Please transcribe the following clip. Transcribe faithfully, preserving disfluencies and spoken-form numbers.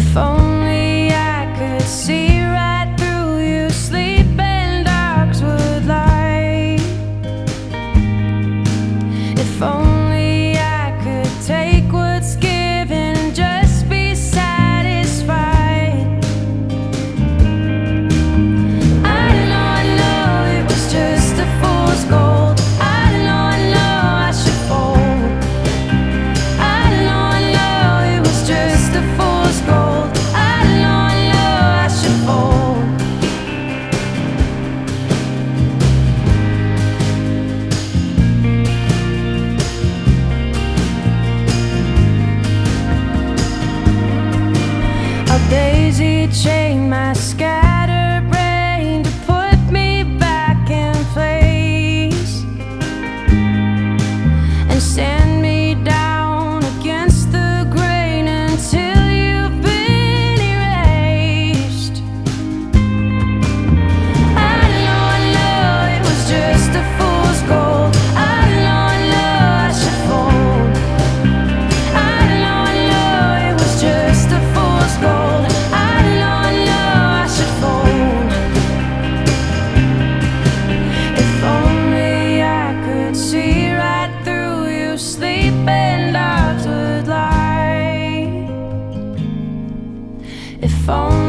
If only I could see right through you, sleeping dogs would lie. If only I could take what's given and just be satisfied. I know, I know it was just a fool's gold. I know, I know I should fold. I know, I know it was just a fool's gold. I know, I know I should fold. I'll daisy chain my scattered brain to put me back in place and send me down against the grain until you've been erased. I know, I know it was just a fool's gold. I know, I know I should fold. I know, I know it was just a fool's gold. I know, I know I should fold. If only I could see right through you, sleeping dogs would lie. If only